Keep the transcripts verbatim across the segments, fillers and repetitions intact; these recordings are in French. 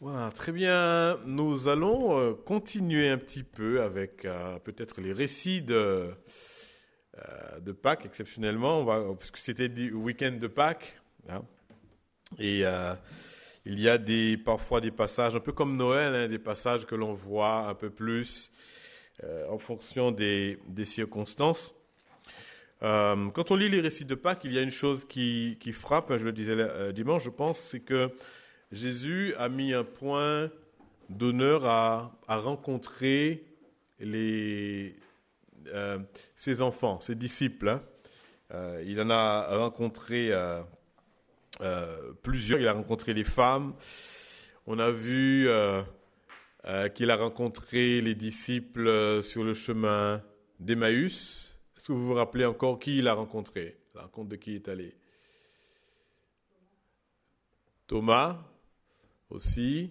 Voilà, très bien. Nous allons euh, continuer un petit peu avec euh, peut-être les récits de, euh, de Pâques, exceptionnellement, on va, puisque c'était le week-end de Pâques. Hein, et euh, il y a des, parfois des passages, un peu comme Noël, hein, des passages que l'on voit un peu plus euh, en fonction des, des circonstances. Euh, quand on lit les récits de Pâques, il y a une chose qui, qui frappe, hein, je le disais euh, dimanche, je pense, c'est que Jésus a mis un point d'honneur à, à rencontrer les, euh, ses enfants, ses disciples. Hein. Euh, il en a rencontré euh, euh, plusieurs. Il a rencontré les femmes. On a vu euh, euh, qu'il a rencontré les disciples euh, sur le chemin d'Emmaüs. Est-ce que vous vous rappelez encore qui il a rencontré? La rencontre de qui il est allé? Thomas aussi.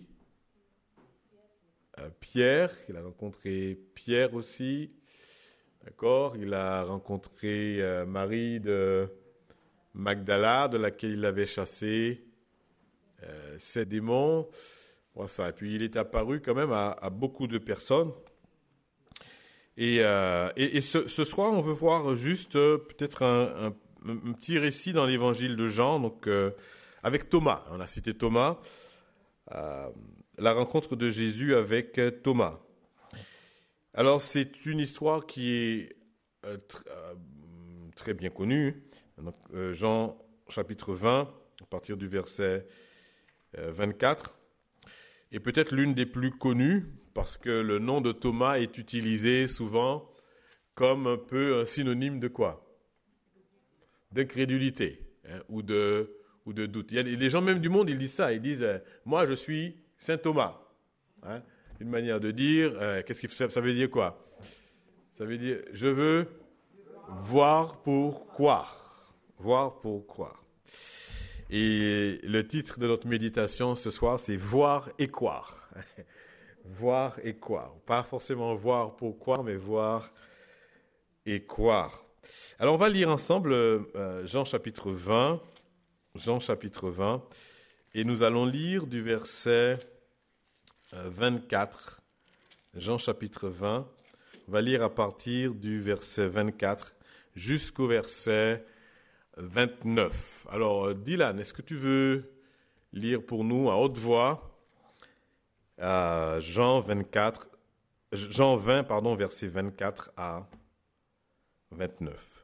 Euh, Pierre, il a rencontré Pierre aussi. D'accord? Il a rencontré euh, Marie de Magdala, de laquelle il avait chassé euh, ses démons. Voilà ça. Et puis il est apparu quand même à, à beaucoup de personnes. Et, euh, et, et ce, ce soir, on veut voir juste euh, peut-être un, un, un petit récit dans l'évangile de Jean, donc euh, avec Thomas. On a cité Thomas. Euh, la rencontre de Jésus avec Thomas. Alors, c'est une histoire qui est euh, tr- euh, très bien connue. Donc, euh, Jean chapitre vingt, à partir du verset euh, vingt-quatre, est peut-être l'une des plus connues, parce que le nom de Thomas est utilisé souvent comme un peu un synonyme de quoi? D'incrédulité, hein, ou, de, ou de doute. Il y a des gens même du monde, ils disent ça, ils disent euh, « moi je suis Saint Thomas hein ». Une manière de dire, euh, qu'est-ce que ça, ça veut dire quoi? Ça veut dire, je veux voir pour croire. Voir pour croire. Et le titre de notre méditation ce soir, c'est voir et croire. Voir et croire. Pas forcément voir pour croire, mais voir et croire. Alors on va lire ensemble euh, Jean chapitre vingt. Jean chapitre vingt. Et nous allons lire du verset vingt-quatre, Jean chapitre vingt, on va lire à partir du verset vingt-quatre jusqu'au verset vingt-neuf. Alors Dylan, est-ce que tu veux lire pour nous à haute voix euh, Jean vingt-quatre, Jean vingt, pardon, verset vingt-quatre à vingt-neuf.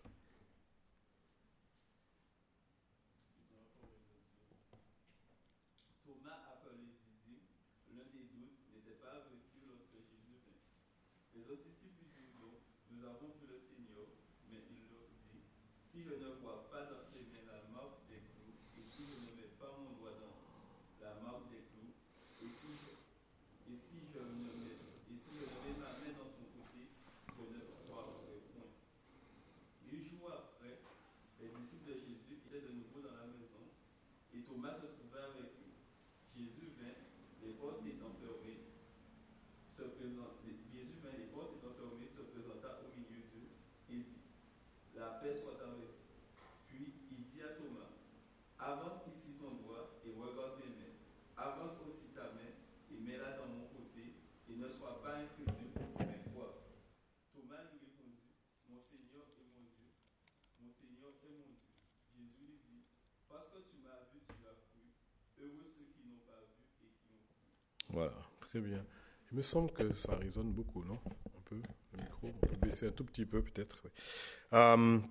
Voilà, très bien. Il me semble que ça résonne beaucoup, non? Un peu, le micro, on peut baisser un tout petit peu peut-être. Oui. Euh,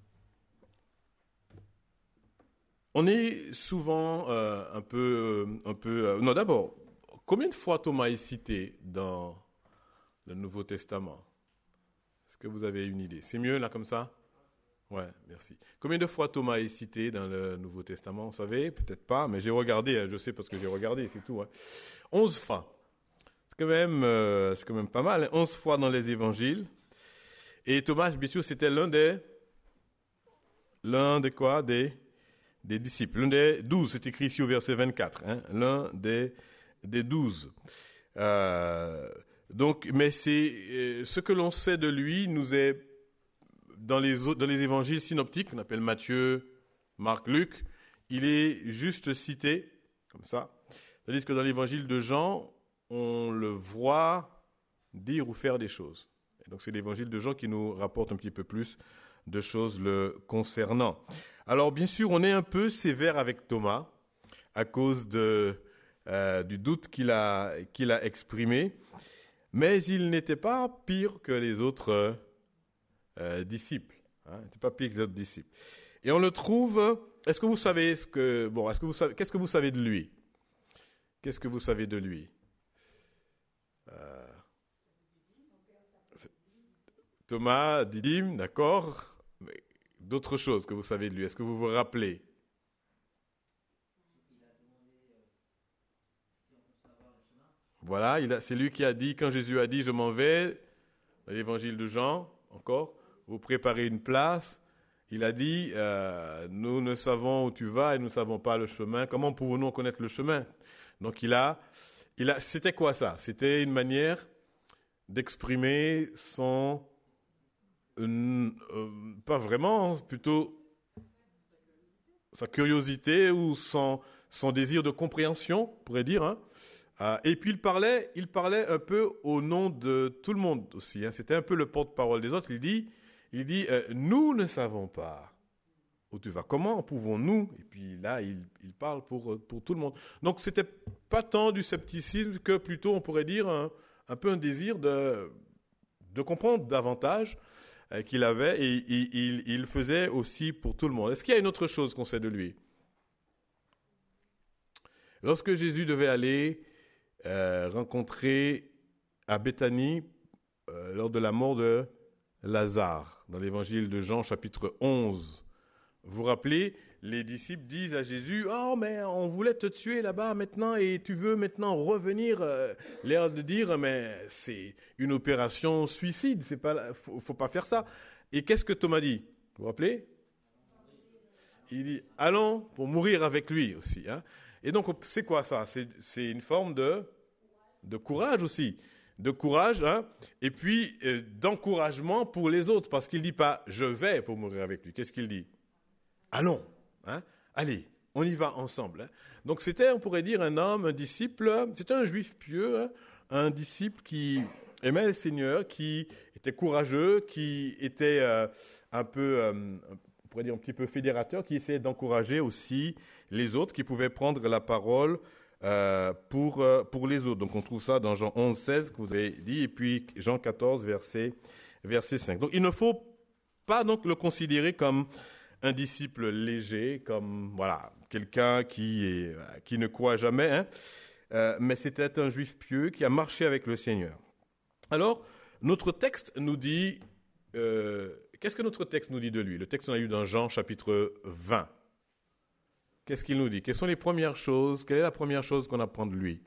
on est souvent euh, un peu... Un peu euh, non, d'abord, combien de fois Thomas est cité dans le Nouveau Testament? Est-ce que vous avez une idée? C'est mieux là comme ça? Ouais, merci. Combien de fois Thomas est cité dans le Nouveau Testament? Vous savez? Peut-être pas, mais j'ai regardé, hein, je sais parce que j'ai regardé, c'est tout. Hein. Onze fois. C'est quand même, euh, c'est quand même pas mal. Hein. Onze fois dans les évangiles. Et Thomas, bien sûr, c'était l'un des, l'un des quoi? Des, des disciples. L'un des douze, c'est écrit ici au verset vingt-quatre. Hein. L'un des, des douze. Euh, donc, mais c'est, euh, ce que l'on sait de lui nous est Dans les, dans les évangiles synoptiques, qu'on appelle Matthieu, Marc, Luc, il est juste cité, comme ça. Tandis que dans l'évangile de Jean, on le voit dire ou faire des choses. Et donc c'est l'évangile de Jean qui nous rapporte un petit peu plus de choses le concernant. Alors bien sûr, on est un peu sévère avec Thomas à cause de, euh, du doute qu'il a, qu'il a exprimé, mais il n'était pas pire que les autres euh, disciples. Hein, il n'était pas pire que les autres disciples. Et on le trouve. Est-ce que vous savez ce que bon Est-ce que vous savez qu'est-ce que vous savez de lui? Qu'est-ce que vous savez de lui? euh, Thomas, Didyme, d'accord. Mais d'autres choses que vous savez de lui. Est-ce que vous vous rappelez? Voilà, il a, c'est lui qui a dit, quand Jésus a dit, je m'en vais, dans l'évangile de Jean, encore, vous préparez une place. Il a dit, euh, nous ne savons où tu vas et nous ne savons pas le chemin. Comment pouvons-nous connaître le chemin? Donc il a, il a, c'était quoi ça? C'était une manière d'exprimer son, euh, euh, pas vraiment, plutôt sa curiosité ou son, son désir de compréhension, on pourrait dire. Hein. Euh, et puis il parlait, il parlait un peu au nom de tout le monde aussi. Hein. C'était un peu le porte-parole des autres. Il dit, il dit, euh, nous ne savons pas où tu vas. Comment pouvons-nous? Et puis là, il, il parle pour, pour tout le monde. Donc, c'était pas tant du scepticisme que plutôt, on pourrait dire, un, un peu un désir de, de comprendre davantage euh, qu'il avait. Et il, il, il faisait aussi pour tout le monde. Est-ce qu'il y a une autre chose qu'on sait de lui? Lorsque Jésus devait aller euh, rencontrer à Béthanie, euh, lors de la mort de Lazare, dans l'évangile de Jean, chapitre onze, vous vous rappelez, les disciples disent à Jésus, « Oh, mais on voulait te tuer là-bas maintenant et tu veux maintenant revenir. Euh, » L'air de dire, « Mais c'est une opération suicide, c'est pas, faut, faut pas faire ça. » Et qu'est-ce que Thomas dit? Vous vous rappelez? Il dit, « Allons pour mourir avec lui aussi. Hein. » Et donc, c'est quoi ça? C'est, c'est une forme de, de courage aussi. De courage, hein, et puis euh, d'encouragement pour les autres, parce qu'il ne dit pas « je vais pour mourir avec lui ». Qu'est-ce qu'il dit? Allons, hein, allez, on y va ensemble. Hein. Donc c'était, on pourrait dire, un homme, un disciple, c'était un juif pieux, hein, un disciple qui aimait le Seigneur, qui était courageux, qui était euh, un peu, euh, on pourrait dire un petit peu fédérateur, qui essayait d'encourager aussi les autres, qui pouvaient prendre la parole Euh, pour, euh, pour les autres. Donc on trouve ça dans Jean onze, seize que vous avez dit, et puis Jean quatorze, verset, verset cinq. Donc il ne faut pas donc le considérer comme un disciple léger, comme voilà quelqu'un qui, est, qui ne croit jamais, hein, euh, mais c'était un juif pieux qui a marché avec le Seigneur. Alors, notre texte nous dit, euh, qu'est-ce que notre texte nous dit de lui? Le texte qu'on a lu dans Jean chapitre vingt. Qu'est-ce qu'il nous dit? Quelles sont les premières choses? Quelle est la première chose qu'on apprend de lui?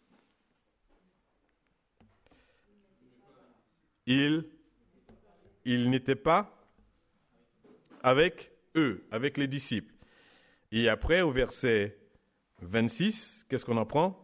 Il, il n'était pas avec eux, avec les disciples. Et après, au verset vingt-six, qu'est-ce qu'on apprend?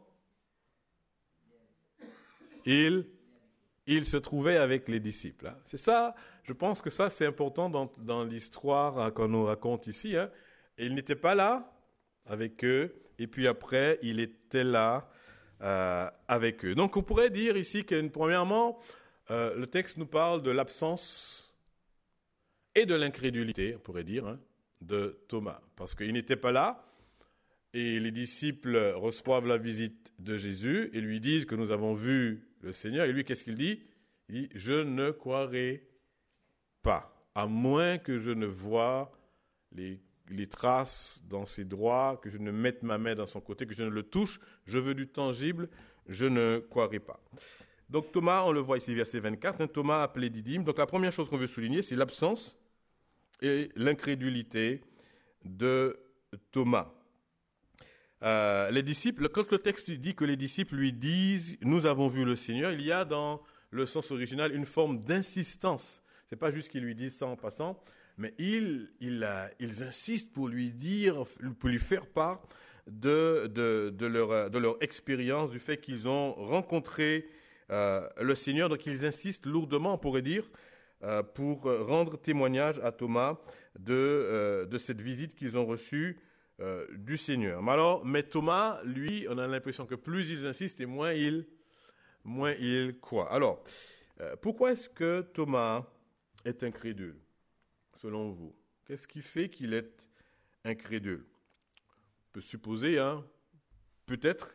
Il, il se trouvait avec les disciples. Hein. C'est ça, je pense que ça, c'est important dans, dans l'histoire hein, qu'on nous raconte ici. Hein. Et il n'était pas là avec eux, et puis après, il était là euh, avec eux. Donc, on pourrait dire ici que, premièrement, euh, le texte nous parle de l'absence et de l'incrédulité, on pourrait dire, hein, de Thomas, parce qu'il n'était pas là, et les disciples reçoivent la visite de Jésus et lui disent que nous avons vu le Seigneur, et lui, qu'est-ce qu'il dit? Il dit, je ne croirai pas, à moins que je ne voie les les traces dans ses doigts, que je ne mette ma main dans son côté, que je ne le touche, je veux du tangible, je ne croirai pas. Donc Thomas, on le voit ici, verset vingt-quatre, hein, Thomas appelé Didyme. Donc la première chose qu'on veut souligner, c'est l'absence et l'incrédulité de Thomas. Euh, les disciples, quand le texte dit que les disciples lui disent « nous avons vu le Seigneur », il y a dans le sens original une forme d'insistance. Ce n'est pas juste qu'ils lui disent ça en passant, mais ils, ils, euh, ils insistent pour lui dire, pour lui faire part de, de, de, leur, de leur expérience, du fait qu'ils ont rencontré euh, le Seigneur. Donc ils insistent lourdement, on pourrait dire, euh, pour rendre témoignage à Thomas de, euh, de cette visite qu'ils ont reçue euh, du Seigneur. Mais alors, mais Thomas, lui, on a l'impression que plus ils insistent et moins il, moins il croit. Alors, euh, pourquoi est-ce que Thomas est incrédule, selon vous? Qu'est-ce qui fait qu'il est incrédule? On peut supposer, hein, peut-être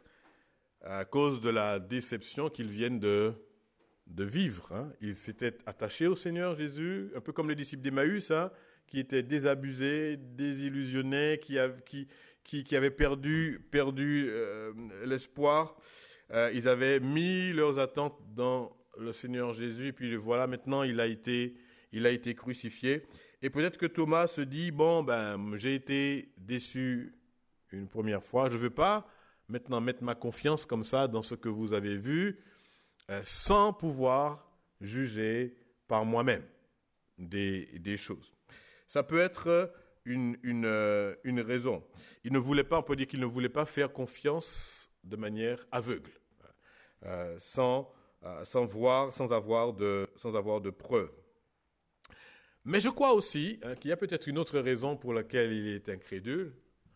à cause de la déception qu'ils viennent de, de vivre. Hein. Ils s'étaient attachés au Seigneur Jésus, un peu comme les disciples d'Emmaüs, hein, qui étaient désabusés, désillusionnés, qui, av- qui, qui, qui avaient perdu, perdu euh, l'espoir. Euh, ils avaient mis leurs attentes dans le Seigneur Jésus, et puis voilà, maintenant il a été, il a été crucifié. Et peut-être que Thomas se dit, bon, ben, j'ai été déçu une première fois, je ne veux pas maintenant mettre ma confiance comme ça dans ce que vous avez vu, euh, sans pouvoir juger par moi-même des, des choses. Ça peut être une, une, euh, une raison. Il ne voulait pas, on peut dire qu'il ne voulait pas faire confiance de manière aveugle, euh, sans, euh, sans voir, sans avoir de, sans avoir de preuves. Mais je crois aussi hein, qu'il y a peut-être une autre raison pour laquelle il est incrédule,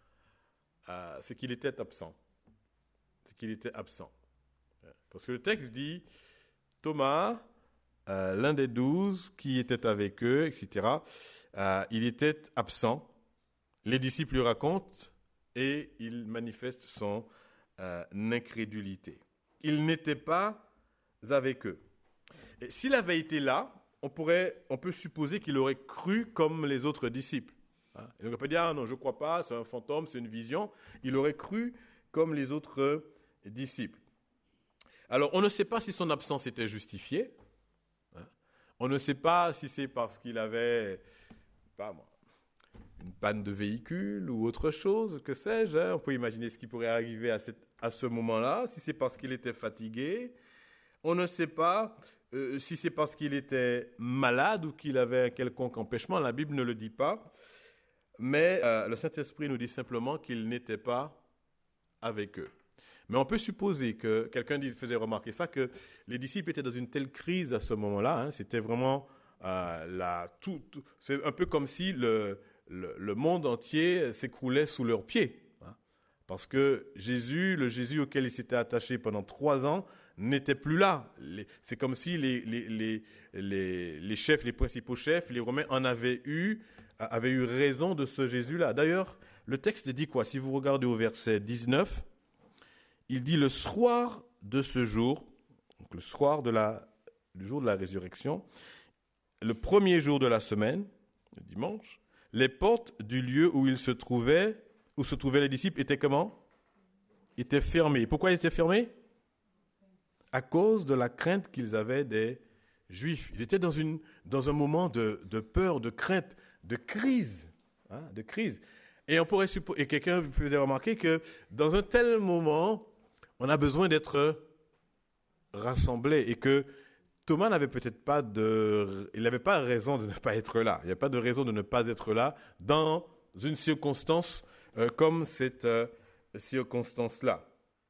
euh, c'est qu'il était absent. C'est qu'il était absent. Parce que le texte dit, Thomas, euh, l'un des douze qui était avec eux, et cetera, euh, il était absent. Les disciples lui racontent et il manifeste son euh, incrédulité. Il n'était pas avec eux. Et s'il avait été là, on, pourrait, on peut supposer qu'il aurait cru comme les autres disciples. Hein. Il n'aurait pas dit, ah non, je ne crois pas, c'est un fantôme, c'est une vision. Il aurait cru comme les autres disciples. Alors, on ne sait pas si son absence était justifiée. Hein. On ne sait pas si c'est parce qu'il avait, pas moi, une panne de véhicule ou autre chose, que sais-je. Hein. On peut imaginer ce qui pourrait arriver à, cette, à ce moment-là, si c'est parce qu'il était fatigué. On ne sait pas euh, si c'est parce qu'il était malade ou qu'il avait un quelconque empêchement. La Bible ne le dit pas. Mais euh, le Saint-Esprit nous dit simplement qu'il n'était pas avec eux. Mais on peut supposer que, quelqu'un faisait remarquer ça, que les disciples étaient dans une telle crise à ce moment-là. Hein, c'était vraiment euh, la, tout, tout, c'est un peu comme si le, le, le monde entier s'écroulait sous leurs pieds. Hein, parce que Jésus, le Jésus auquel ils s'étaient attachés pendant trois ans, n'était plus là. Les, c'est comme si les, les, les, les, les chefs, les principaux chefs, les Romains en avaient eu, avaient eu raison de ce Jésus-là. D'ailleurs, le texte dit quoi? Si vous regardez au verset dix-neuf, il dit le soir de ce jour, donc le soir de la, du jour de la résurrection, le premier jour de la semaine, le dimanche, les portes du lieu où il se trouvait, où se trouvaient les disciples étaient comment? Étaient fermées. Pourquoi ils étaient fermés? À cause de la crainte qu'ils avaient des Juifs. Ils étaient dans, une, dans un moment de, de peur, de crainte, de crise, hein, de crise. Et on pourrait supposer, et quelqu'un faisait remarquer que dans un tel moment, on a besoin d'être rassemblés et que Thomas n'avait peut-être pas de, il n'avait pas raison de ne pas être là. Il n'y a pas de raison de ne pas être là dans une circonstance euh, comme cette euh, circonstance-là.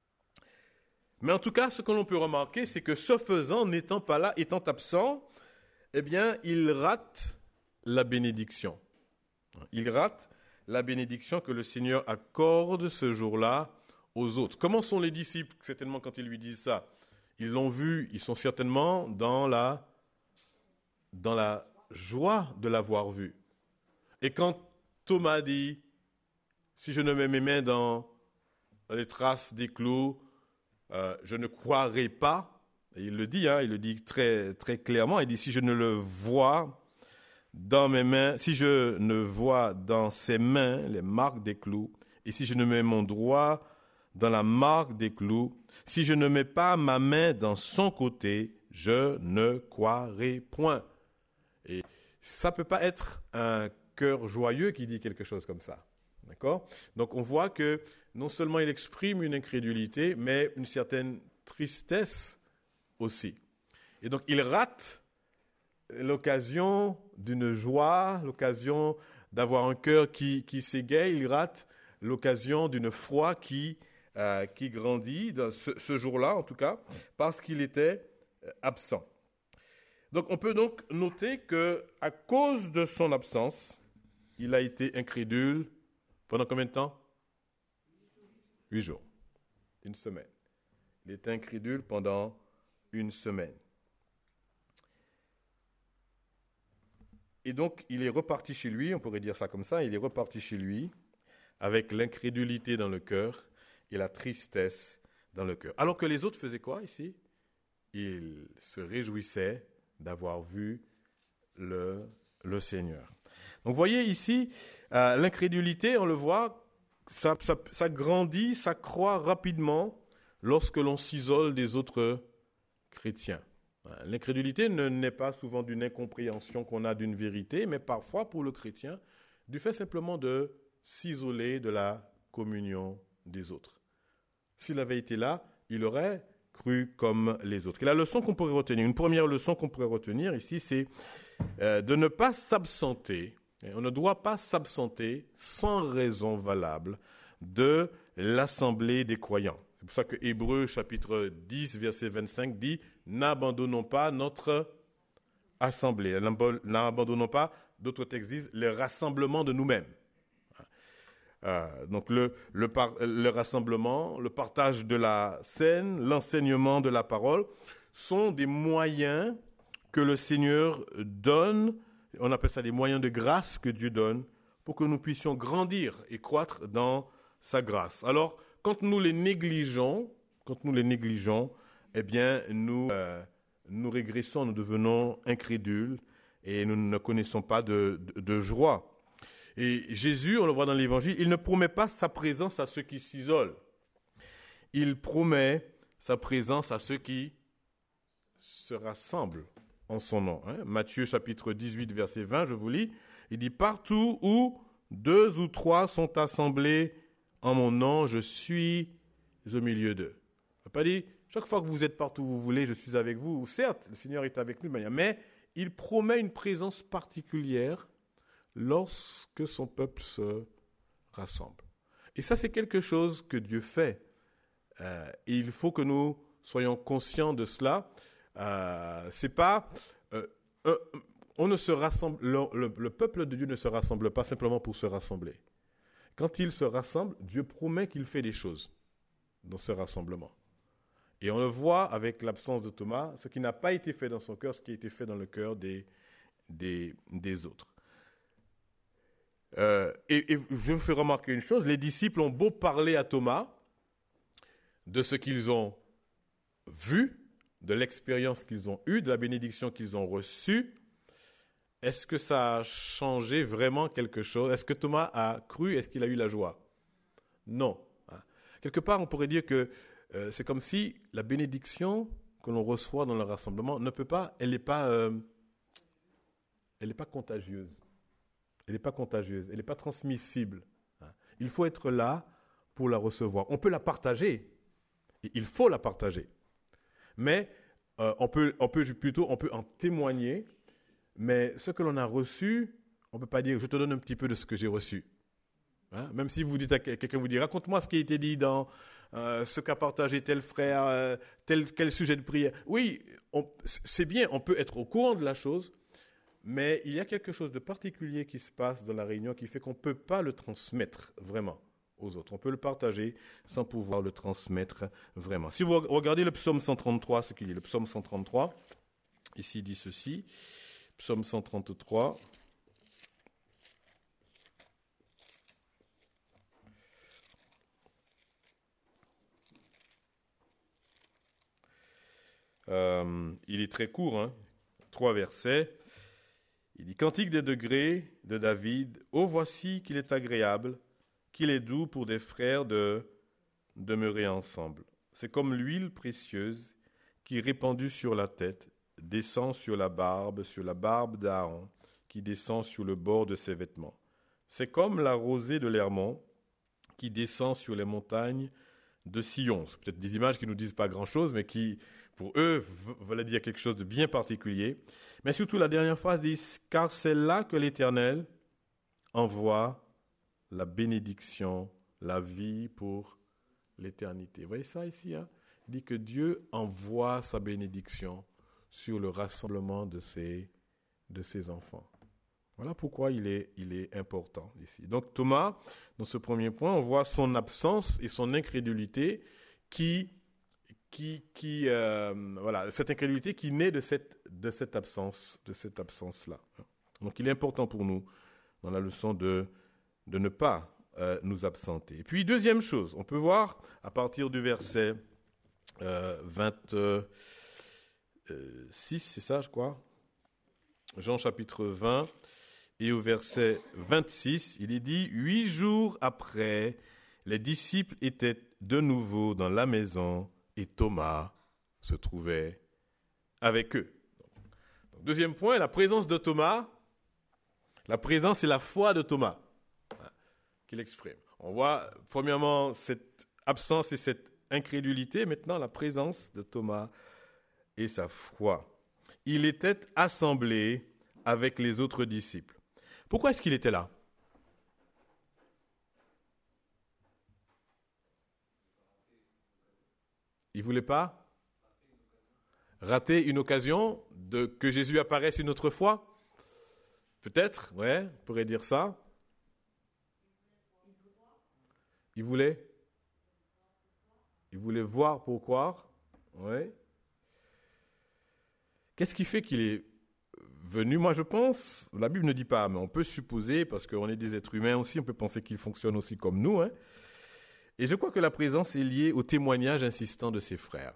Mais en tout cas, ce que l'on peut remarquer, c'est que ce faisant, n'étant pas là, étant absent, eh bien, il rate la bénédiction. Il rate la bénédiction que le Seigneur accorde ce jour-là aux autres. Comment sont les disciples, certainement, quand ils lui disent ça? Ils l'ont vu, ils sont certainement dans la, dans la joie de l'avoir vu. Et quand Thomas dit, si je ne mets mes mains dans les traces des clous, euh, je ne croirai pas. Et il le dit, hein, il le dit très, très clairement, il dit, si je ne le vois dans mes mains, si je ne vois dans ses mains les marques des clous, et si je ne mets mon doigt dans la marque des clous, si je ne mets pas ma main dans son côté, je ne croirai point. Et ça ne peut pas être un cœur joyeux qui dit quelque chose comme ça. D'accord? Donc on voit que non seulement il exprime une incrédulité, mais une certaine tristesse aussi. Et donc il rate l'occasion d'une joie, l'occasion d'avoir un cœur qui, qui s'égaye, il rate l'occasion d'une foi qui, euh, qui grandit, dans ce, ce jour-là en tout cas, parce qu'il était absent. Donc on peut donc noter qu'à cause de son absence, il a été incrédule pendant combien de temps? Huit jours. Une semaine. Il était incrédule pendant une semaine. Et donc, il est reparti chez lui, on pourrait dire ça comme ça, il est reparti chez lui avec l'incrédulité dans le cœur et la tristesse dans le cœur. Alors que les autres faisaient quoi ici? Ils se réjouissaient d'avoir vu le, le Seigneur. Donc, vous voyez ici, euh, l'incrédulité, on le voit, ça, ça, ça grandit, ça croît rapidement lorsque l'on s'isole des autres chrétiens. L'incrédulité ne n'est pas souvent d'une incompréhension qu'on a d'une vérité, mais parfois pour le chrétien, du fait simplement de s'isoler de la communion des autres. S'il avait été là, il aurait cru comme les autres. Et la leçon qu'on pourrait retenir, une première leçon qu'on pourrait retenir ici, c'est euh, de ne pas s'absenter. On ne doit pas s'absenter sans raison valable de l'assemblée des croyants. C'est pour ça que Hébreux chapitre dix, verset vingt-cinq dit « N'abandonnons pas notre assemblée ». N'abandonnons pas, d'autres textes disent, le rassemblement de nous-mêmes. Euh, donc le, le, par, le rassemblement, le partage de la scène, l'enseignement de la parole sont des moyens que le Seigneur donne, on appelle ça des moyens de grâce que Dieu donne pour que nous puissions grandir et croître dans sa grâce. Alors, quand nous les négligeons, quand nous les négligeons, eh bien, nous, euh, nous régressons, nous devenons incrédules et nous ne connaissons pas de, de, de joie. Et Jésus, on le voit dans l'Évangile, il ne promet pas sa présence à ceux qui s'isolent. Il promet sa présence à ceux qui se rassemblent en son nom. Hein. Matthieu chapitre dix-huit, verset vingt, je vous lis, il dit « Partout où deux ou trois sont assemblés en mon nom, je suis au milieu d'eux. » Il n'a pas dit, chaque fois que vous êtes partout où vous voulez, je suis avec vous. Certes, le Seigneur est avec nous, mais il promet une présence particulière lorsque son peuple se rassemble. Et ça, c'est quelque chose que Dieu fait. Euh, et il faut que nous soyons conscients de cela. Euh, c'est pas... Euh, euh, on ne se rassemble, le, le, le peuple de Dieu ne se rassemble pas simplement pour se rassembler. Quand il se rassemble, Dieu promet qu'il fait des choses dans ce rassemblement. Et on le voit avec l'absence de Thomas, ce qui n'a pas été fait dans son cœur, ce qui a été fait dans le cœur des, des, des autres. Euh, et, et je vous fais remarquer une chose, les disciples ont beau parler à Thomas de ce qu'ils ont vu, de l'expérience qu'ils ont eue, de la bénédiction qu'ils ont reçue. Est-ce que ça a changé vraiment quelque chose? Est-ce que Thomas a cru? Est-ce qu'il a eu la joie? Non. Quelque part, on pourrait dire que euh, c'est comme si la bénédiction que l'on reçoit dans le rassemblement ne peut pas, elle n'est pas, euh, elle n'est pas contagieuse. Elle n'est pas contagieuse. Elle n'est pas transmissible. Il faut être là pour la recevoir. On peut la partager. Il faut la partager. Mais euh, on peut, on peut plutôt, on peut en témoigner. Mais ce que l'on a reçu, on ne peut pas dire, je te donne un petit peu de ce que j'ai reçu. Hein? Même si vous dites à quelqu'un, vous dit, raconte-moi ce qui a été dit dans euh, ce qu'a partagé tel frère, euh, tel, quel sujet de prière. Oui, on, c'est bien, on peut être au courant de la chose, mais il y a quelque chose de particulier qui se passe dans la réunion qui fait qu'on ne peut pas le transmettre vraiment aux autres. On peut le partager sans pouvoir le transmettre vraiment. Si vous regardez le psaume cent trente-trois, ce qu'il dit, le psaume cent trente-trois, ici il dit ceci, psaume cent trente-trois, euh, il est très court, hein, trois versets. Il dit, Cantique des degrés de David, ô voici qu'il est agréable, qu'il est doux pour des frères de demeurer ensemble. C'est comme l'huile précieuse qui, répandue sur la tête, descend sur la barbe, sur la barbe d'Aaron, qui descend sur le bord de ses vêtements. C'est comme la rosée de l'Hermon qui descend sur les montagnes de Sion. C'est peut-être des images qui ne nous disent pas grand-chose, mais qui, pour eux, veulent dire quelque chose de bien particulier. Mais surtout, la dernière phrase dit « Car c'est là que l'Éternel envoie la bénédiction, la vie pour l'éternité. » Vous voyez ça ici, hein? Il dit que Dieu envoie sa bénédiction sur le rassemblement de ses, de ses enfants. Voilà pourquoi il est, il est important ici. Donc Thomas, dans ce premier point, on voit son absence et son incrédulité qui, qui, qui euh, voilà, cette incrédulité qui naît de cette, de cette absence, de cette absence-là. Donc il est important pour nous, dans la leçon, de, de ne pas euh, nous absenter. Et puis, deuxième chose, on peut voir à partir du verset euh, vingt-six, c'est ça, je crois, Jean chapitre vingt, et au verset vingt-six, il est dit « Huit jours après, les disciples étaient de nouveau dans la maison et Thomas se trouvait avec eux. » Donc, deuxième point, la présence de Thomas, la présence et la foi de Thomas hein, qu'il exprime. On voit premièrement cette absence et cette incrédulité, maintenant la présence de Thomas et sa foi. Il était assemblé avec les autres disciples. Pourquoi est-ce qu'il était là? Il ne voulait pas rater une occasion de que Jésus apparaisse une autre fois? Peut-être, ouais, on pourrait dire ça. Il voulait Il voulait voir pour croire. Ouais. Qu'est-ce qui fait qu'il est venu? Moi, je pense, la Bible ne dit pas, mais on peut supposer, parce qu'on est des êtres humains aussi, on peut penser qu'il fonctionne aussi comme nous. Hein. Et je crois que la présence est liée au témoignage insistant de ses frères.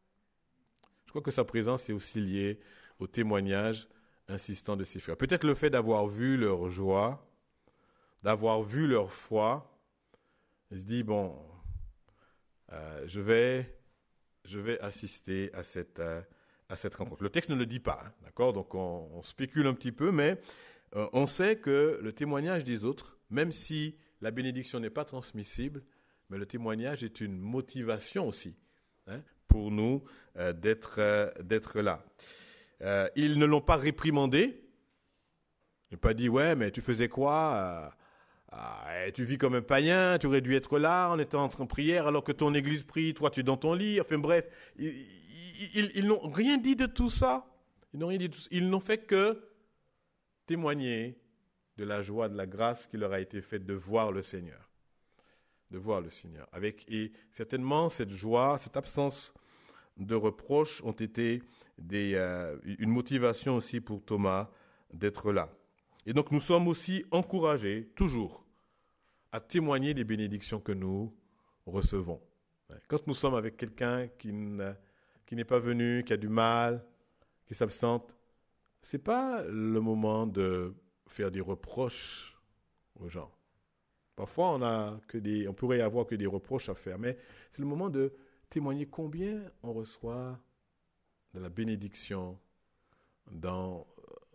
Je crois que sa présence est aussi liée au témoignage insistant de ses frères. Peut-être le fait d'avoir vu leur joie, d'avoir vu leur foi. Il se dit, bon, euh, je, vais, je vais assister à cette, euh, à cette rencontre. Le texte ne le dit pas, hein, d'accord? Donc on, on spécule un petit peu, mais euh, on sait que le témoignage des autres, même si la bénédiction n'est pas transmissible, mais le témoignage est une motivation aussi hein, pour nous euh, d'être, euh, d'être là. Euh, ils ne l'ont pas réprimandé. Ils n'ont pas dit, ouais, mais tu faisais quoi euh, ah, tu vis comme un païen, tu aurais dû être là, on était en train de prière alors que ton église prie, toi tu es dans ton lit. Enfin bref, ils, ils, ils n'ont rien dit de tout ça. Ils n'ont rien dit de tout ça. Ils n'ont fait que témoigner de la joie, de la grâce qui leur a été faite de voir le Seigneur. De voir le Seigneur. Avec, et certainement, cette joie, cette absence de reproches ont été des, euh, une motivation aussi pour Thomas d'être là. Et donc, nous sommes aussi encouragés, toujours, à témoigner des bénédictions que nous recevons. Quand nous sommes avec quelqu'un qui, qui n'est pas venu, qui a du mal, qui s'absente, ce n'est pas le moment de faire des reproches aux gens. Parfois, on, a que des, on pourrait avoir que des reproches à faire, mais c'est le moment de témoigner combien on reçoit de la bénédiction dans,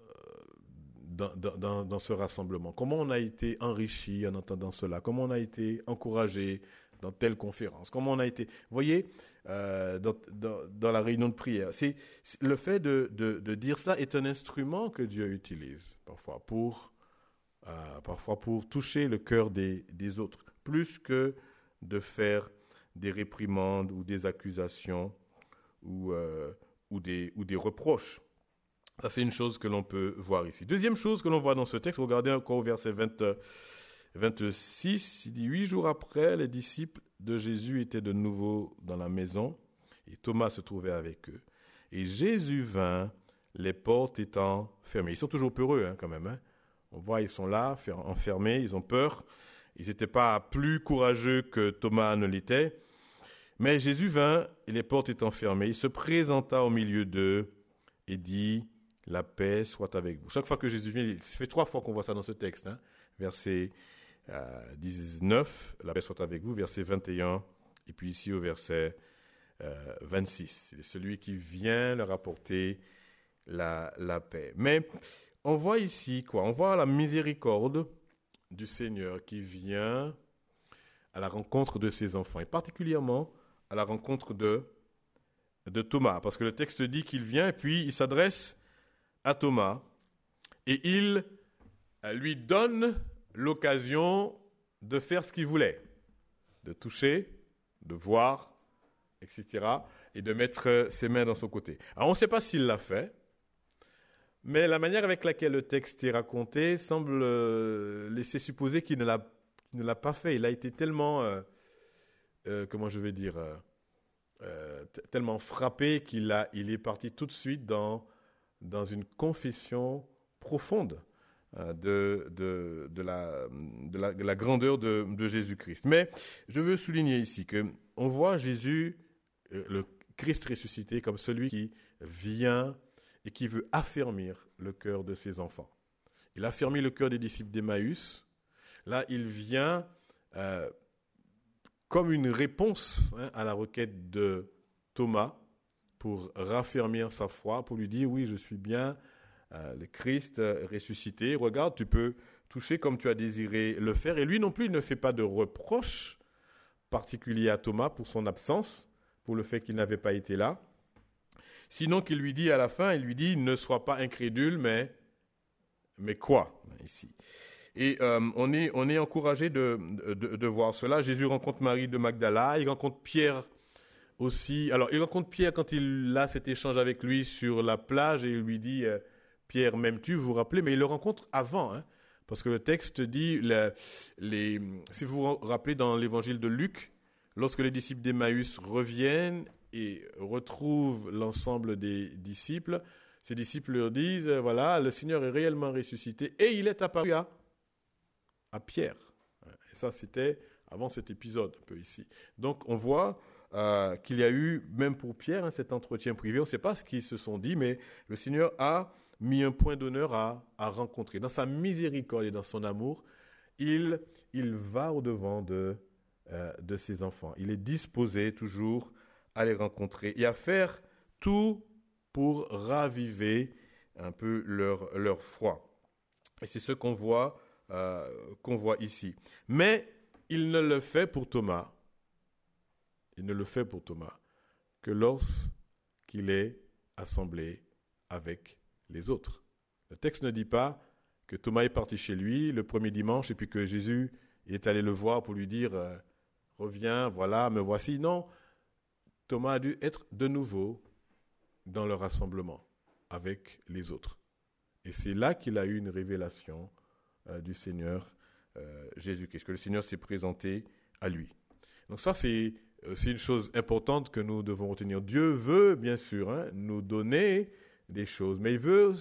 dans, dans, dans ce rassemblement. Comment on a été enrichi en entendant cela, comment on a été encouragé dans telle conférence, comment on a été... Vous voyez, euh, dans, dans, dans la réunion de prière, c'est, c'est, le fait de, de, de dire ça est un instrument que Dieu utilise parfois pour... Euh, parfois pour toucher le cœur des, des autres, plus que de faire des réprimandes ou des accusations ou, euh, ou, des, ou des reproches. Ça, c'est une chose que l'on peut voir ici. Deuxième chose que l'on voit dans ce texte, regardez encore au verset vingt, vingt-six, il dit « Huit jours après, les disciples de Jésus étaient de nouveau dans la maison, et Thomas se trouvait avec eux. Et Jésus vint, les portes étant fermées. » Ils sont toujours peureux, hein, quand même, hein. On voit, ils sont là, enfermés, ils ont peur. Ils n'étaient pas plus courageux que Thomas ne l'était. Mais Jésus vint, et les portes étant fermées, il se présenta au milieu d'eux et dit, « La paix soit avec vous. » Chaque fois que Jésus vient, ça fait trois fois qu'on voit ça dans ce texte. Hein. Verset euh, dix-neuf, « La paix soit avec vous. » Verset vingt et un, et puis ici au verset euh, vingt-six. C'est celui qui vient leur apporter la, la paix. Mais... on voit ici quoi? On voit la miséricorde du Seigneur qui vient à la rencontre de ses enfants, et particulièrement à la rencontre de, de Thomas, parce que le texte dit qu'il vient et puis il s'adresse à Thomas et il lui donne l'occasion de faire ce qu'il voulait, de toucher, de voir, et cetera, et de mettre ses mains dans son côté. Alors on ne sait pas s'il l'a fait. Mais la manière avec laquelle le texte est raconté semble euh, laisser supposer qu'il ne l'a, qu'il ne l'a pas fait. Il a été tellement, euh, euh, comment je vais dire, euh, euh, t- tellement frappé qu'il a, il est parti tout de suite dans, dans une confession profonde euh, de, de, de, la, de, la, de la grandeur de, de Jésus-Christ. Mais je veux souligner ici qu'on voit Jésus, euh, le Christ ressuscité, comme celui qui vient et qui veut affermir le cœur de ses enfants. Il a affermi le cœur des disciples d'Emmaüs. Là, il vient euh, comme une réponse hein, à la requête de Thomas pour raffermir sa foi, pour lui dire, oui, je suis bien euh, le Christ euh, ressuscité. Regarde, tu peux toucher comme tu as désiré le faire. Et lui non plus, il ne fait pas de reproche particulier à Thomas pour son absence, pour le fait qu'il n'avait pas été là. Sinon qu'il lui dit à la fin, il lui dit, ne sois pas incrédule, mais, mais quoi ici. Et euh, on est, on est encouragé de, de, de voir cela. Jésus rencontre Marie de Magdala, il rencontre Pierre aussi. Alors, il rencontre Pierre quand il a cet échange avec lui sur la plage et il lui dit, euh, Pierre, m'aimes-tu, vous vous rappelez, mais il le rencontre avant, hein, parce que le texte dit, les, les, si vous vous rappelez dans l'évangile de Luc, lorsque les disciples d'Emmaüs reviennent et retrouvent l'ensemble des disciples, ces disciples leur disent, voilà, le Seigneur est réellement ressuscité et il est apparu à, à Pierre. Et ça, c'était avant cet épisode, un peu ici. Donc, on voit euh, qu'il y a eu, même pour Pierre, hein, cet entretien privé. On ne sait pas ce qu'ils se sont dit, mais le Seigneur a mis un point d'honneur à, à rencontrer. Dans sa miséricorde et dans son amour, il, il va au-devant de, euh, de ses enfants. Il est disposé toujours à les rencontrer et à faire tout pour raviver un peu leur, leur foi. Et c'est ce qu'on voit, euh, qu'on voit ici. Mais il ne le fait pour Thomas, il ne le fait pour Thomas que lorsqu'il est assemblé avec les autres. Le texte ne dit pas que Thomas est parti chez lui le premier dimanche et puis que Jésus est allé le voir pour lui dire euh, « Reviens, voilà, me voici ». Non, Thomas a dû être de nouveau dans le rassemblement avec les autres. Et c'est là qu'il a eu une révélation euh, du Seigneur euh, Jésus-Christ, que le Seigneur s'est présenté à lui. Donc ça, c'est, c'est une chose importante que nous devons retenir. Dieu veut, bien sûr, hein, nous donner des choses, mais il veut,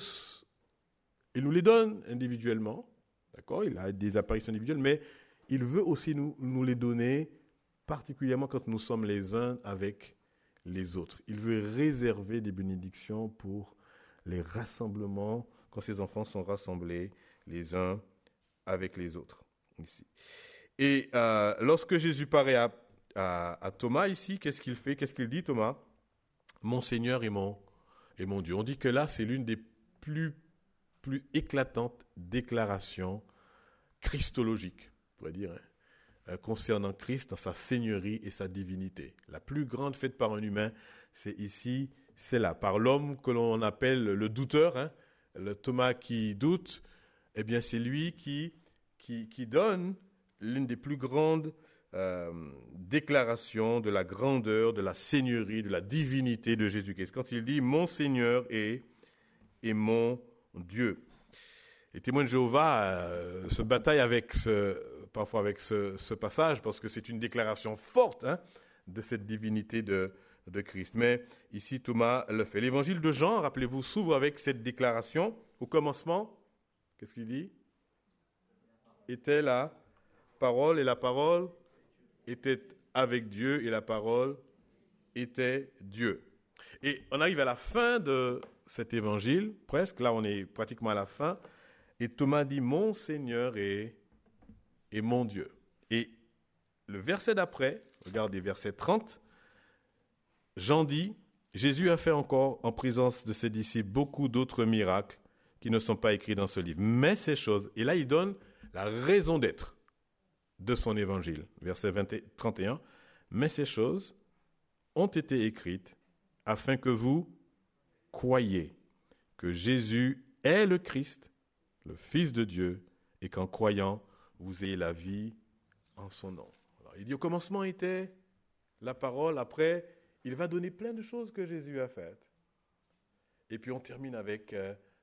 il nous les donne individuellement, d'accord ? Il a des apparitions individuelles, mais il veut aussi nous, nous les donner particulièrement quand nous sommes les uns avec les autres. Il veut réserver des bénédictions pour les rassemblements, quand ses enfants sont rassemblés les uns avec les autres. Ici. Et euh, lorsque Jésus paraît à, à, à Thomas ici, qu'est-ce qu'il fait ? Qu'est-ce qu'il dit, Thomas ? Mon Seigneur et mon, et mon Dieu. On dit que là, c'est l'une des plus, plus éclatantes déclarations christologiques, on pourrait dire, hein, euh, concernant Christ dans sa seigneurie et sa divinité. La plus grande faite par un humain, c'est ici, c'est là. Par l'homme que l'on appelle le douteur, hein, le Thomas qui doute, eh bien, c'est lui qui, qui, qui donne l'une des plus grandes euh, déclarations de la grandeur, de la seigneurie, de la divinité de Jésus-Christ. Quand il dit « Mon Seigneur et, et mon Dieu ». Les témoins de Jéhovah euh, se bataillent avec ce, parfois avec ce, ce passage parce que c'est une déclaration forte hein, de cette divinité de, de Christ. Mais ici, Thomas le fait. L'évangile de Jean, rappelez-vous, s'ouvre avec cette déclaration. Au commencement, qu'est-ce qu'il dit ? Était la parole et la parole était avec Dieu et la parole était Dieu. Et on arrive à la fin de cet évangile, presque, là on est pratiquement à la fin, et Thomas dit « Mon Seigneur et, et mon Dieu ». Et le verset d'après, regardez, verset trente, Jean dit « Jésus a fait encore en présence de ses disciples beaucoup d'autres miracles qui ne sont pas écrits dans ce livre. Mais ces choses, et là il donne la raison d'être de son évangile, verset vingt et, trente et un, mais ces choses ont été écrites afin que vous croyiez que Jésus est le Christ, le Fils de Dieu, et qu'en croyant, vous ayez la vie en son nom. Alors, il dit au commencement était la parole, après, il va donner plein de choses que Jésus a faites. Et puis on termine avec euh,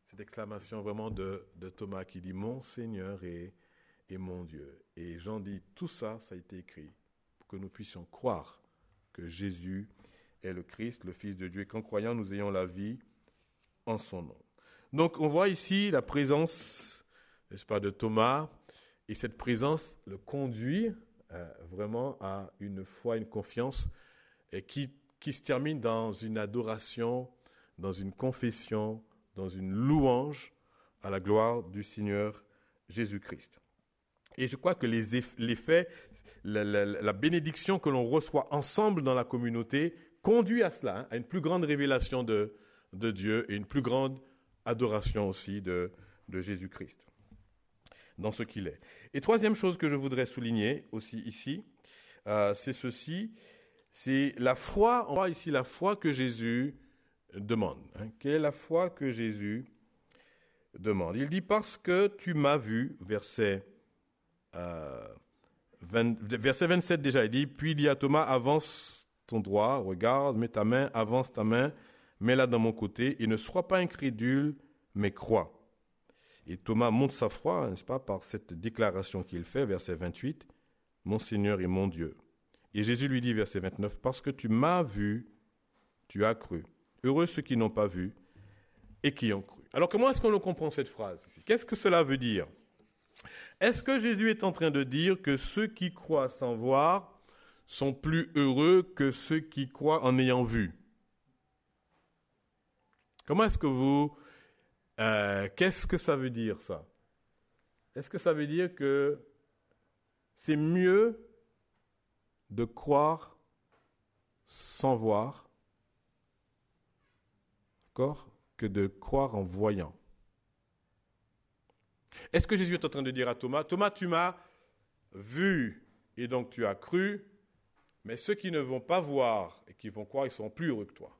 cette exclamation vraiment de, de Thomas qui dit « Mon Seigneur et, et mon Dieu ». Et Jean dit « Tout ça, ça a été écrit pour que nous puissions croire que Jésus est le Christ, le Fils de Dieu, et qu'en croyant, nous ayons la vie en son nom. » Donc, on voit ici la présence, n'est-ce pas, de Thomas, et cette présence le conduit euh, vraiment à une foi, une confiance, et qui, qui se termine dans une adoration, dans une confession, dans une louange à la gloire du Seigneur Jésus-Christ. Et je crois que les effets, la, la, la bénédiction que l'on reçoit ensemble dans la communauté conduit à cela, hein, à une plus grande révélation de, de Dieu et une plus grande adoration aussi de, de Jésus-Christ dans ce qu'il est. Et troisième chose que je voudrais souligner aussi ici, euh, c'est ceci, c'est la foi, on voit ici la foi que Jésus demande. Hein. Quelle est la foi que Jésus demande? Il dit « Parce que tu m'as vu », verset, euh, vingt, verset vingt-sept déjà, il dit « Puis il dit à Thomas, avance ton doigt, regarde, mets ta main, avance ta main, mets-la dans mon côté, et ne sois pas incrédule, mais crois. » Et Thomas montre sa foi, n'est-ce pas, par cette déclaration qu'il fait, verset vingt-huit, « Mon Seigneur et mon Dieu. » Et Jésus lui dit, verset vingt-neuf, « Parce que tu m'as vu, tu as cru. Heureux ceux qui n'ont pas vu et qui ont cru. » Alors comment est-ce qu'on comprend cette phrase ici? Qu'est-ce que cela veut dire? Est-ce que Jésus est en train de dire que ceux qui croient sans voir sont plus heureux que ceux qui croient en ayant vu? Comment est-ce que vous... Euh, qu'est-ce que ça veut dire, ça? Est-ce que ça veut dire que c'est mieux de croire sans voir, d'accord, que de croire en voyant? Est-ce que Jésus est en train de dire à Thomas, Thomas, tu m'as vu et donc tu as cru, mais ceux qui ne vont pas voir et qui vont croire, ils seront plus heureux que toi?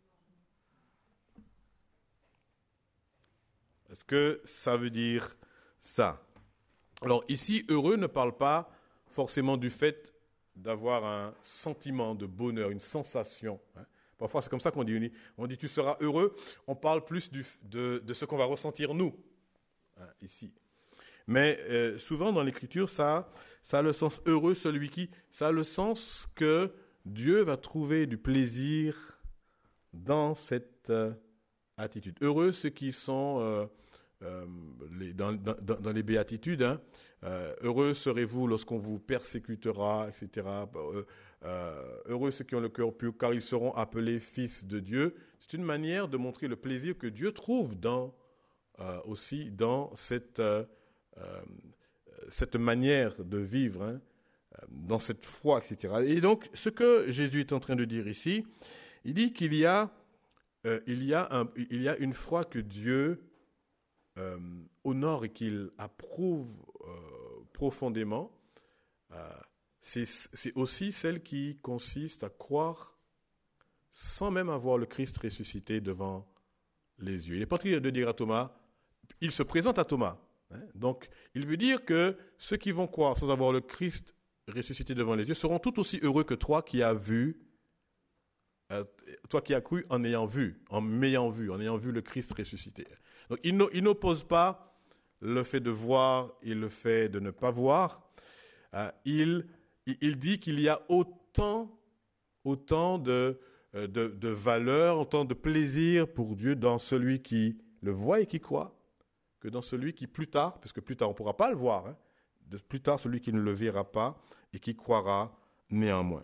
Est-ce que ça veut dire ça? Alors ici, heureux ne parle pas forcément du fait d'avoir un sentiment de bonheur, une sensation. Hein. Parfois, c'est comme ça qu'on dit, on dit tu seras heureux. On parle plus du, de, de ce qu'on va ressentir nous, hein, ici. Mais euh, souvent dans l'Écriture, ça, ça a le sens heureux, celui qui, ça a le sens que Dieu va trouver du plaisir dans cette euh, attitude. Heureux ceux qui sont euh, euh, les, dans, dans, dans les béatitudes. Hein. Euh, heureux serez-vous lorsqu'on vous persécutera, et cetera. Euh, euh, heureux ceux qui ont le cœur pur, car ils seront appelés fils de Dieu. C'est une manière de montrer le plaisir que Dieu trouve dans, euh, aussi dans cette, euh, euh, cette manière de vivre, hein, dans cette foi, et cetera. Et donc, ce que Jésus est en train de dire ici, il dit qu'il y a Euh, il, y a un, il y a une foi que Dieu euh, honore et qu'il approuve euh, profondément. Euh, c'est, c'est aussi celle qui consiste à croire sans même avoir le Christ ressuscité devant les yeux. Il n'est pas en train de dire à Thomas, il se présente à Thomas. Hein, donc, il veut dire que ceux qui vont croire sans avoir le Christ ressuscité devant les yeux seront tout aussi heureux que toi qui as vu Euh, toi qui as cru en ayant vu, en m'ayant vu, en ayant vu le Christ ressuscité. Donc, il, no, il n'oppose pas le fait de voir et le fait de ne pas voir. Euh, il, il dit qu'il y a autant, autant de, de, de valeur, autant de plaisir pour Dieu dans celui qui le voit et qui croit, que dans celui qui plus tard, parce que plus tard on ne pourra pas le voir, hein, de plus tard celui qui ne le verra pas et qui croira néanmoins.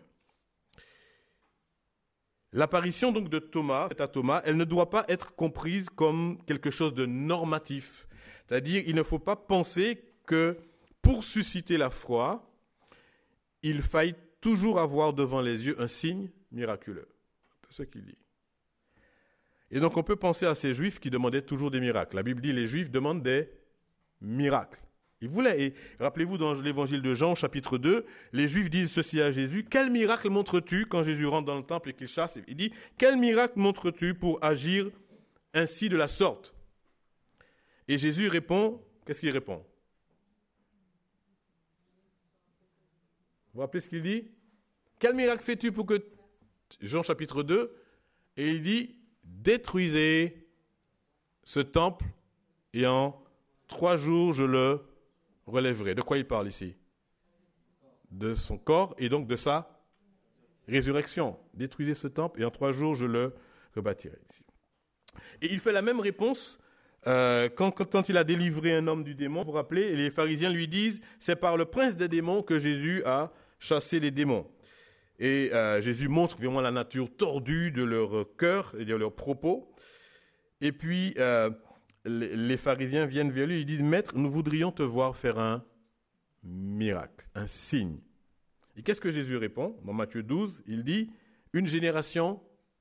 L'apparition donc de Thomas, à Thomas, elle ne doit pas être comprise comme quelque chose de normatif. C'est-à-dire, il ne faut pas penser que pour susciter la foi, il faille toujours avoir devant les yeux un signe miraculeux. C'est ce qu'il dit. Et donc, on peut penser à ces Juifs qui demandaient toujours des miracles. La Bible dit, les Juifs demandent des miracles. Ils voulaient. Et rappelez-vous, dans l'évangile de Jean, chapitre deux, les Juifs disent ceci à Jésus. Quel miracle montres-tu quand Jésus rentre dans le temple et qu'il chasse? Il dit, quel miracle montres-tu pour agir ainsi de la sorte? Et Jésus répond, qu'est-ce qu'il répond? Vous vous rappelez ce qu'il dit? Quel miracle fais-tu pour que... Jean chapitre deux, et il dit, détruisez ce temple et en trois jours je le relèverai. De quoi il parle ici? De son corps et donc de sa résurrection. Détruisez ce temple et en trois jours je le rebâtirai. Ici. Et il fait la même réponse euh, quand, quand, quand il a délivré un homme du démon. Vous vous rappelez, et les pharisiens lui disent, c'est par le prince des démons que Jésus a chassé les démons. Et euh, Jésus montre vraiment la nature tordue de leur cœur et de leurs propos. Et puis, euh, les, les pharisiens viennent vers lui et ils disent, Maître, nous voudrions te voir faire un miracle, un signe. Et qu'est-ce que Jésus répond? Dans Matthieu douze, il dit, une génération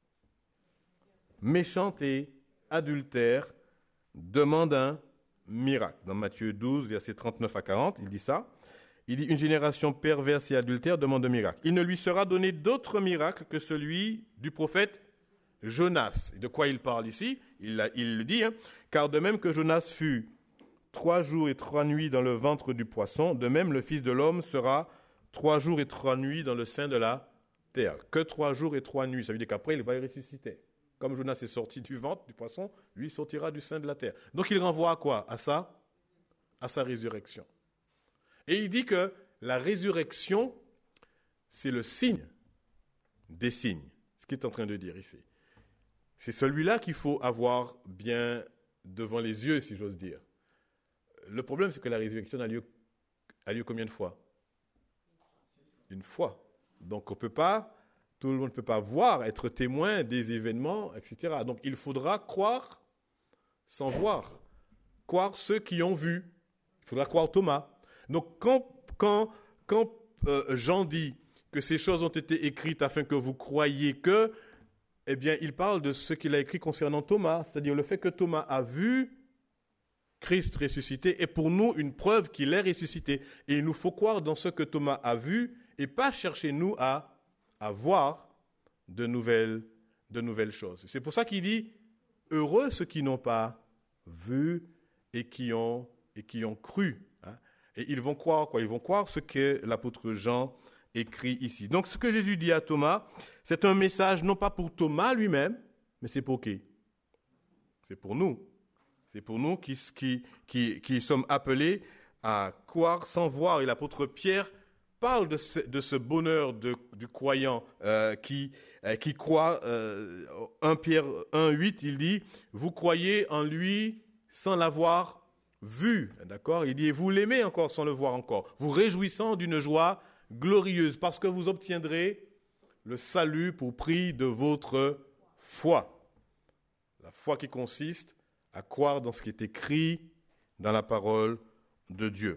méchante et adultère demande un miracle. Dans Matthieu douze, versets trente-neuf à quarante, il dit ça. Il dit, une génération perverse et adultère demande un miracle. Il ne lui sera donné d'autre miracle que celui du prophète Jonas. Et de quoi il parle ici? Il, a, il le dit, hein, car de même que Jonas fut trois jours et trois nuits dans le ventre du poisson, de même le Fils de l'homme sera trois jours et trois nuits dans le sein de la terre. Que trois jours et trois nuits, ça veut dire qu'après il va y ressusciter. Comme Jonas est sorti du ventre du poisson, lui sortira du sein de la terre. Donc il renvoie à quoi? À ça, à sa résurrection. Et il dit que la résurrection, c'est le signe des signes. Ce qu'il est en train de dire ici. C'est celui-là qu'il faut avoir bien devant les yeux, si j'ose dire. Le problème, c'est que la résurrection a lieu, a lieu combien de fois? Une fois. Donc on ne peut pas, tout le monde ne peut pas voir, être témoin des événements, et cetera. Donc il faudra croire sans voir. Croire ceux qui ont vu. Il faudra croire Thomas. Donc quand, quand, quand euh, Jean dit que ces choses ont été écrites afin que vous croyiez que, eh bien il parle de ce qu'il a écrit concernant Thomas, c'est-à-dire le fait que Thomas a vu Christ ressuscité est pour nous une preuve qu'il est ressuscité. Et il nous faut croire dans ce que Thomas a vu et pas chercher nous à, à voir de nouvelles, de nouvelles choses. C'est pour ça qu'il dit, heureux ceux qui n'ont pas vu et qui ont, et qui ont cru. Hein. Et ils vont croire quoi? Ils vont croire ce que l'apôtre Jean écrit ici. Donc ce que Jésus dit à Thomas, c'est un message non pas pour Thomas lui-même, mais c'est pour qui? C'est pour nous. C'est pour nous qui, qui, qui, qui sommes appelés à croire sans voir. Et l'apôtre Pierre parle de ce, de ce bonheur de, du croyant euh, qui, euh, qui croit. Euh, un Pierre un huit, il dit, vous croyez en lui sans l'avoir vu. D'accord? Il dit, vous l'aimez encore sans le voir encore. Vous réjouissant d'une joie glorieuse parce que vous obtiendrez le salut pour prix de votre foi. La foi qui consiste à croire dans ce qui est écrit dans la parole de Dieu.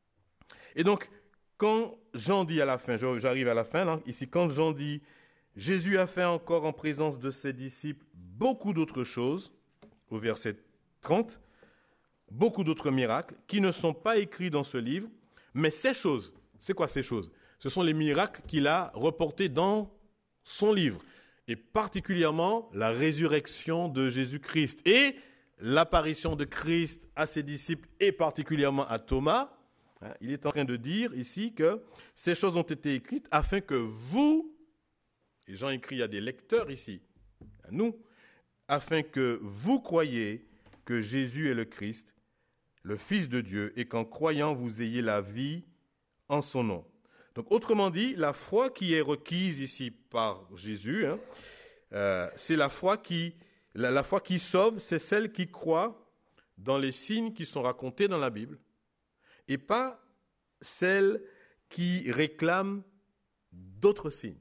Et donc, quand Jean dit à la fin, j'arrive à la fin, là, ici, quand Jean dit, Jésus a fait encore en présence de ses disciples beaucoup d'autres choses, au verset trente, beaucoup d'autres miracles qui ne sont pas écrits dans ce livre, mais ces choses, c'est quoi ces choses? Ce sont les miracles qu'il a reportés dans son livre, et particulièrement la résurrection de Jésus-Christ et l'apparition de Christ à ses disciples et particulièrement à Thomas. Il est en train de dire ici que ces choses ont été écrites afin que vous, et Jean écrit à des lecteurs ici, à nous, afin que vous croyiez que Jésus est le Christ, le Fils de Dieu, et qu'en croyant vous ayez la vie en son nom. Donc autrement dit, la foi qui est requise ici par Jésus, hein, euh, c'est la foi qui La, la foi qui sauve, c'est celle qui croit dans les signes qui sont racontés dans la Bible et pas celle qui réclame d'autres signes.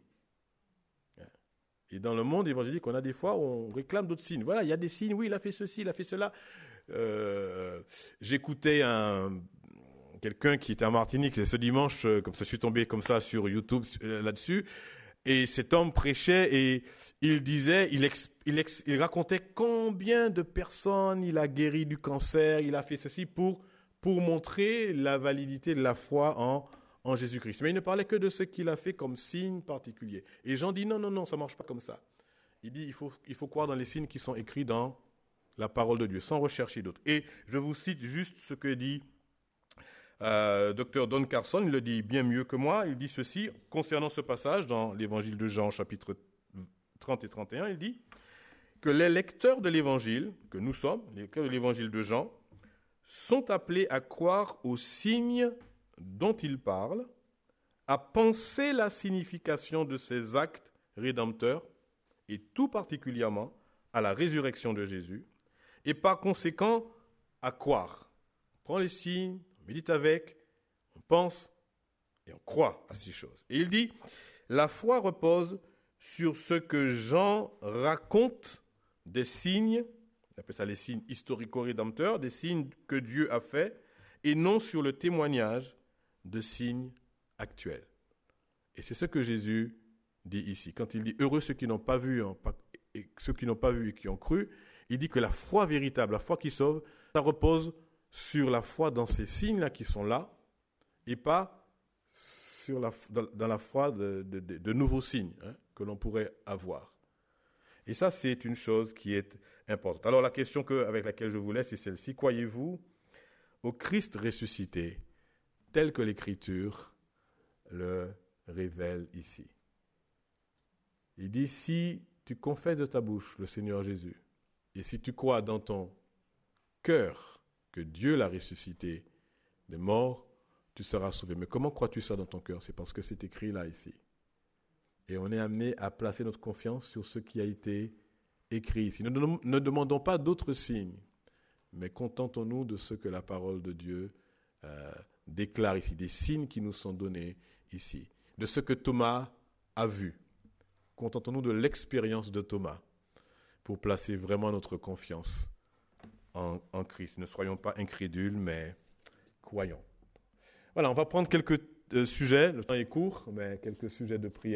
Et dans le monde évangélique, on a des fois où on réclame d'autres signes. Voilà, il y a des signes, oui, il a fait ceci, il a fait cela. Euh, j'écoutais un, quelqu'un qui était en Martinique ce dimanche, comme ça, je suis tombé comme ça sur YouTube là-dessus, et cet homme prêchait et il disait, il, ex, il, ex, il racontait combien de personnes il a guéri du cancer, il a fait ceci pour, pour montrer la validité de la foi en, en Jésus-Christ. Mais il ne parlait que de ce qu'il a fait comme signe particulier. Et Jean dit non, non, non, ça ne marche pas comme ça. Il dit il faut, il faut croire dans les signes qui sont écrits dans la parole de Dieu, sans rechercher d'autres. Et je vous cite juste ce que dit euh, docteur Don Carson, il le dit bien mieux que moi. Il dit ceci concernant ce passage dans l'évangile de Jean, chapitre trente et trente et un, il dit que les lecteurs de l'Évangile, que nous sommes, les lecteurs de l'Évangile de Jean, sont appelés à croire aux signes dont il parle, à penser la signification de ces actes rédempteurs, et tout particulièrement à la résurrection de Jésus, et par conséquent à croire. On prend les signes, on médite avec, on pense et on croit à ces choses. Et il dit, la foi repose sur ce que Jean raconte des signes, on appelle ça les signes historico-rédempteurs, des signes que Dieu a faits, et non sur le témoignage de signes actuels. Et c'est ce que Jésus dit ici. Quand il dit « Heureux ceux qui n'ont pas vu et ceux qui n'ont pas vu et qui ont cru », il dit que la foi véritable, la foi qui sauve, ça repose sur la foi dans ces signes-là qui sont là, et pas sur la, dans, dans la foi de, de, de, de nouveaux signes hein, que l'on pourrait avoir. Et ça, c'est une chose qui est importante. Alors la question que, avec laquelle je vous laisse, c'est celle-ci. Croyez-vous au Christ ressuscité, tel que l'Écriture le révèle ici? Il dit, si tu confesses de ta bouche le Seigneur Jésus, et si tu crois dans ton cœur que Dieu l'a ressuscité des morts, tu seras sauvé. Mais comment crois-tu ça dans ton cœur? C'est parce que c'est écrit là, ici. Et on est amené à placer notre confiance sur ce qui a été écrit ici. Ne, ne demandons pas d'autres signes, mais contentons-nous de ce que la parole de Dieu euh, déclare ici, des signes qui nous sont donnés ici, de ce que Thomas a vu. Contentons-nous de l'expérience de Thomas pour placer vraiment notre confiance en, en Christ. Ne soyons pas incrédules, mais croyons. Voilà, on va prendre quelques euh, sujets. Le temps est court, mais quelques sujets de prière.